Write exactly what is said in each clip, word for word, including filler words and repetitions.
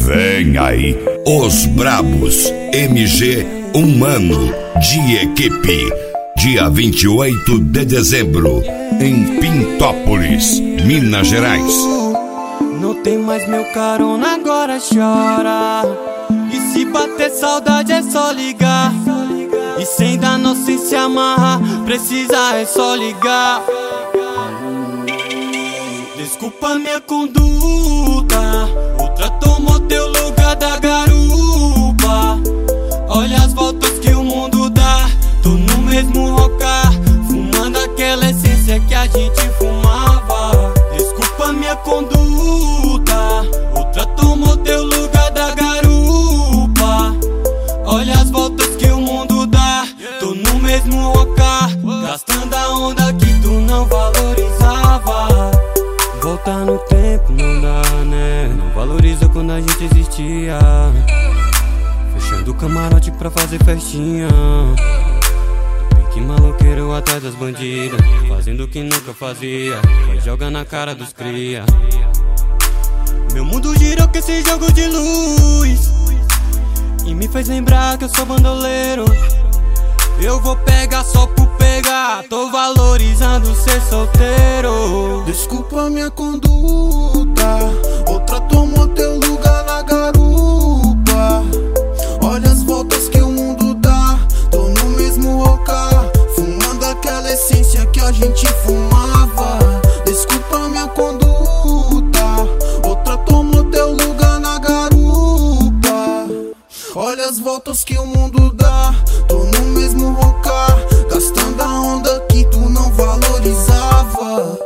Vem aí, Os Brabos, M G Humano, de equipe. Dia vinte e oito de dezembro, em Pintópolis, Minas Gerais. Não tem mais meu carona, agora chora. E se bater saudade é só ligar. E sem dar não sem se amarrar, precisa é só ligar. Desculpa minha conduta, outra tomou teu lugar da garupa. Olha as voltas que o mundo dá, tô no mesmo rocar, fumando aquela essência que a gente fumava. Desculpa minha conduta, outra tomou teu lugar da garupa. Olha as voltas que o mundo dá, tô no mesmo rocar, gastando a onda que tu não valorizava. Voltar no tempo não dá, né? Não valoriza quando a gente existia. Fechando o camarote pra fazer festinha. Que maloqueiro atrás das bandidas, fazendo o que nunca fazia, vai jogar na cara dos cria. Meu mundo girou com esse jogo de luz e me fez lembrar que eu sou bandoleiro. Eu vou pegar só por pegar, tô valorizando ser solteiro. Desculpa minha conduta, outra tomou teu lugar na garupa. Olha as voltas que o mundo dá, tô no mesmo rocar, fumando aquela essência que a gente fumava. Desculpa minha conduta, outra tomou teu lugar na garupa. Olha as voltas que o mundo dá, tô no mesmo rocar, gastando a onda que tu não valorizava.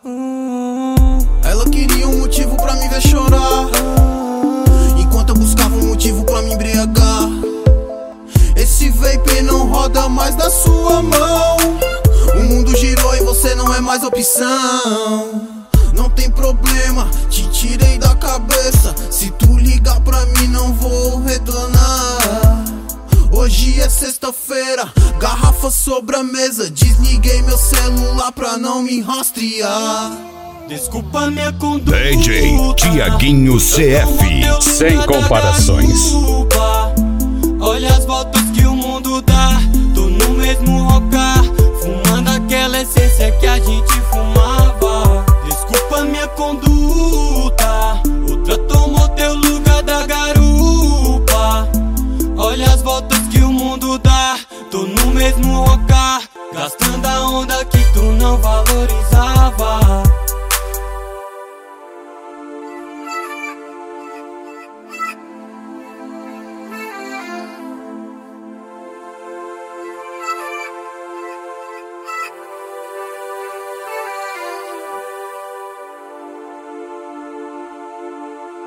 Ela queria um motivo pra me ver chorar, enquanto eu buscava um motivo pra me embriagar. Esse vape não roda mais da sua mão, o mundo girou e você não é mais opção. Não tem problema, te tirei da cabeça, se tu ligar pra mim não vou retornar. Hoje é sexta-feira, garrafa sobre a mesa, desliguei meu celular pra não me rastrear. Desculpa minha conduta, D J Tiaguinho C F, sem comparações. Olha as voltas que o mundo dá, tô no mesmo rocar, fumando aquela essência que a gente fumava. Desculpa minha conduta, outra tomou teu lugar da garupa. Olha as voltas que o mundo dá, tô no mesmo rocar, gastando a onda que tu não valorizava.